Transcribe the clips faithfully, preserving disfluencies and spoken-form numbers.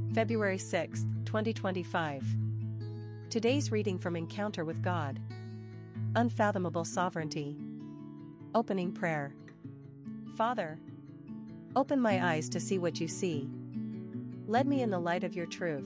February sixth, twenty twenty-five. Today's reading from Encounter with God. Unfathomable Sovereignty. Opening Prayer. Father, open my eyes to see what you see. Lead me in the light of your truth.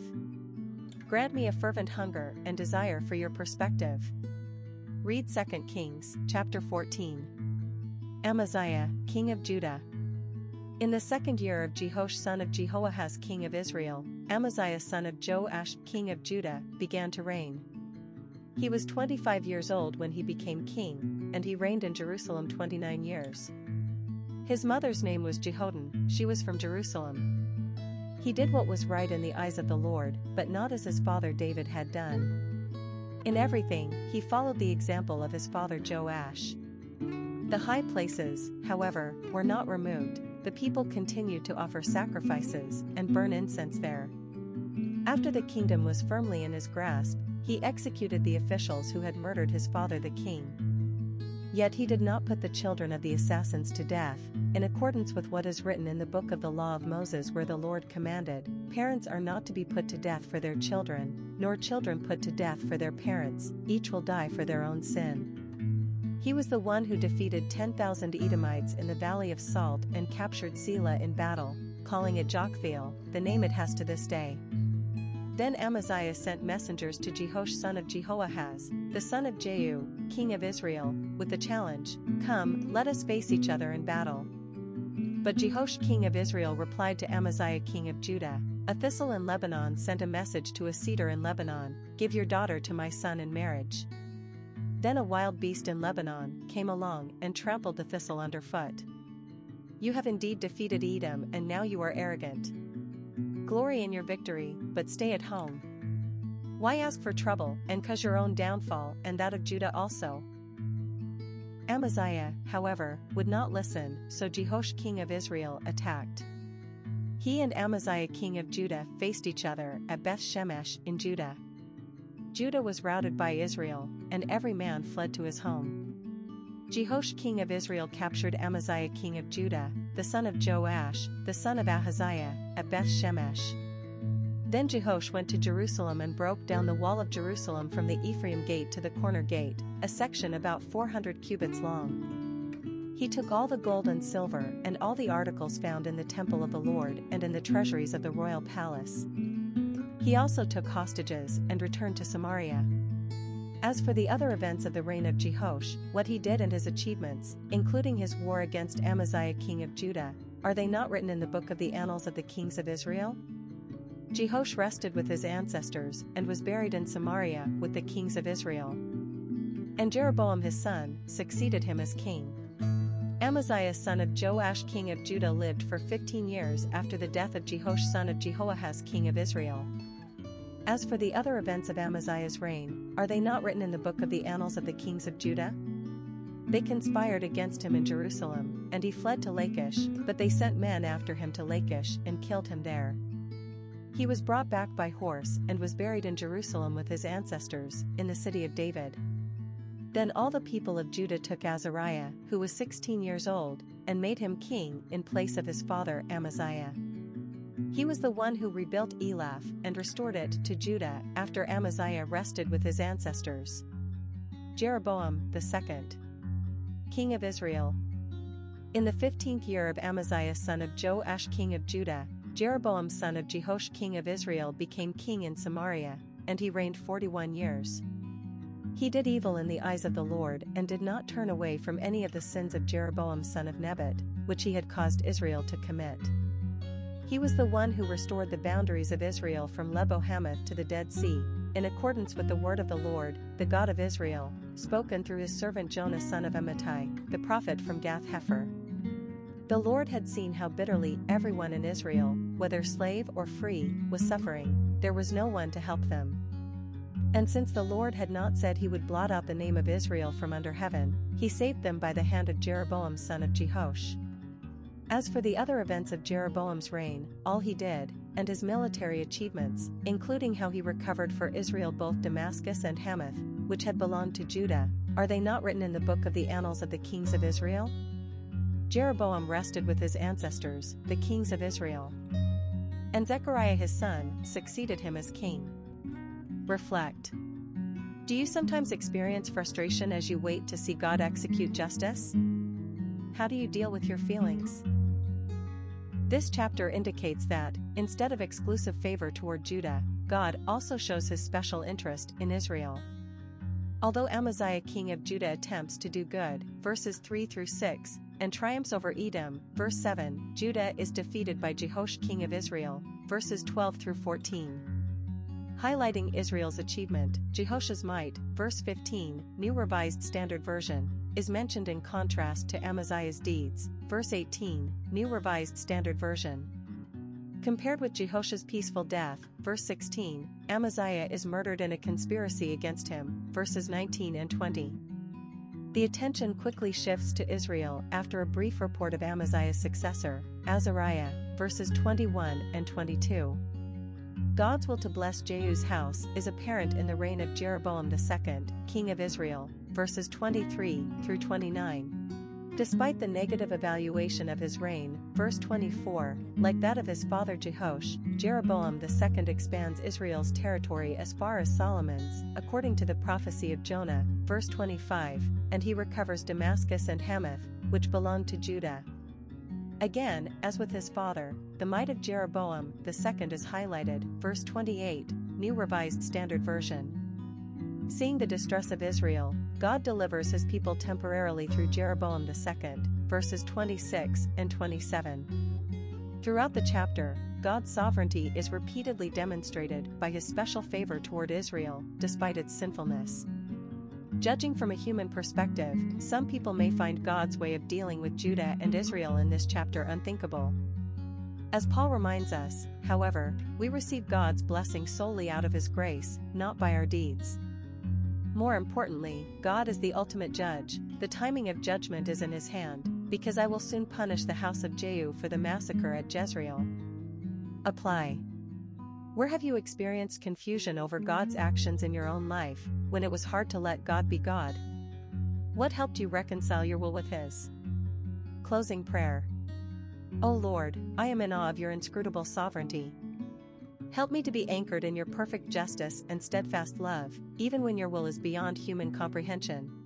Grant me a fervent hunger and desire for your perspective. Read Second Kings, chapter fourteen. Amaziah, king of Judah. In the second year of Jehoash son of Jehoahaz king of Israel, Amaziah son of Joash king of Judah began to reign. He was twenty-five years old when he became king, and he reigned in Jerusalem twenty-nine years. His mother's name was Jehoaddan, she was from Jerusalem. He did what was right in the eyes of the Lord, but not as his father David had done. In everything, he followed the example of his father Joash. The high places, however, were not removed. The people continued to offer sacrifices and burn incense there. After the kingdom was firmly in his grasp, he executed the officials who had murdered his father the king. Yet he did not put the children of the assassins to death, in accordance with what is written in the book of the law of Moses, where the Lord commanded, "Parents are not to be put to death for their children, nor children put to death for their parents, each will die for their own sin." He was the one who defeated ten thousand Edomites in the Valley of Salt and captured Selah in battle, calling it Joktheel, the name it has to this day. Then Amaziah sent messengers to Jehoash son of Jehoahaz, the son of Jehu, king of Israel, with the challenge, "Come, let us face each other in battle." But Jehoash king of Israel replied to Amaziah king of Judah, "A thistle in Lebanon sent a message to a cedar in Lebanon, 'Give your daughter to my son in marriage.' Then a wild beast in Lebanon came along and trampled the thistle underfoot. You have indeed defeated Edom, and now you are arrogant. Glory in your victory, but stay at home. Why ask for trouble and cause your own downfall and that of Judah also?" Amaziah, however, would not listen, so Jehoash king of Israel attacked. He and Amaziah king of Judah faced each other at Beth Shemesh in Judah. Judah was routed by Israel, and every man fled to his home. Jehoash king of Israel captured Amaziah king of Judah, the son of Joash, the son of Ahaziah, at Beth Shemesh. Then Jehoash went to Jerusalem and broke down the wall of Jerusalem from the Ephraim gate to the corner gate, a section about four hundred cubits long. He took all the gold and silver and all the articles found in the temple of the Lord and in the treasuries of the royal palace. He also took hostages and returned to Samaria. As for the other events of the reign of Jehoash, what he did and his achievements, including his war against Amaziah king of Judah, are they not written in the book of the annals of the kings of Israel? Jehoash rested with his ancestors and was buried in Samaria with the kings of Israel. And Jeroboam his son succeeded him as king. Amaziah son of Joash king of Judah lived for fifteen years after the death of Jehoash son of Jehoahaz king of Israel. As for the other events of Amaziah's reign, are they not written in the book of the annals of the kings of Judah? They conspired against him in Jerusalem, and he fled to Lachish, but they sent men after him to Lachish and killed him there. He was brought back by horse and was buried in Jerusalem with his ancestors, in the city of David. Then all the people of Judah took Azariah, who was sixteen years old, and made him king in place of his father Amaziah. He was the one who rebuilt Elath and restored it to Judah after Amaziah rested with his ancestors. Jeroboam the second, king of Israel. In the fifteenth year of Amaziah son of Joash king of Judah, Jeroboam son of Jehoash king of Israel became king in Samaria, and he reigned forty-one years. He did evil in the eyes of the Lord and did not turn away from any of the sins of Jeroboam son of Nebat, which he had caused Israel to commit. He was the one who restored the boundaries of Israel from Lebo-Hamath to the Dead Sea, in accordance with the word of the Lord, the God of Israel, spoken through his servant Jonah son of Amittai, the prophet from Gath-Hepher. The Lord had seen how bitterly everyone in Israel, whether slave or free, was suffering. There was no one to help them. And since the Lord had not said he would blot out the name of Israel from under heaven, he saved them by the hand of Jeroboam son of Jehoash. As for the other events of Jeroboam's reign, all he did, and his military achievements, including how he recovered for Israel both Damascus and Hamath, which had belonged to Judah, are they not written in the book of the annals of the kings of Israel? Jeroboam rested with his ancestors, the kings of Israel. and Zechariah his son succeeded him as king. Reflect. Do you sometimes experience frustration as you wait to see God execute justice? How do you deal with your feelings? This chapter indicates that, instead of exclusive favor toward Judah, God also shows his special interest in Israel. Although Amaziah king of Judah attempts to do good, verses three through six, and triumphs over Edom, verse seven, Judah is defeated by Jehoash king of Israel, verses twelve through fourteen. Highlighting Israel's achievement, Jehoash's might, verse fifteen, New Revised Standard Version, is mentioned in contrast to Amaziah's deeds, verse eighteen, New Revised Standard Version. Compared with Jehoash's peaceful death, verse sixteen, Amaziah is murdered in a conspiracy against him, verses nineteen and twenty. The attention quickly shifts to Israel after a brief report of Amaziah's successor, Azariah, verses twenty-one and twenty-two. God's will to bless Jehu's house is apparent in the reign of Jeroboam the second, king of Israel, verses twenty-three through twenty-nine. Despite the negative evaluation of his reign, verse twenty-four, like that of his father Jehoash, Jeroboam the second expands Israel's territory as far as Solomon's, according to the prophecy of Jonah, verse twenty-five, and he recovers Damascus and Hamath, which belonged to Judah. Again, as with his father, the might of Jeroboam the second is highlighted, verse twenty-eight, New Revised Standard Version. Seeing the distress of Israel, God delivers his people temporarily through Jeroboam the second, verses twenty-six and twenty-seven. Throughout the chapter, God's sovereignty is repeatedly demonstrated by his special favor toward Israel, despite its sinfulness. Judging from a human perspective, some people may find God's way of dealing with Judah and Israel in this chapter unthinkable. As Paul reminds us, however, we receive God's blessing solely out of his grace, not by our deeds. More importantly, God is the ultimate judge. The timing of judgment is in his hand, because I will soon punish the house of Jehu for the massacre at Jezreel. Apply. Where have you experienced confusion over God's actions in your own life, when it was hard to let God be God? What helped you reconcile your will with his? Closing prayer. O Lord, I am in awe of your inscrutable sovereignty. Help me to be anchored in your perfect justice and steadfast love, even when your will is beyond human comprehension.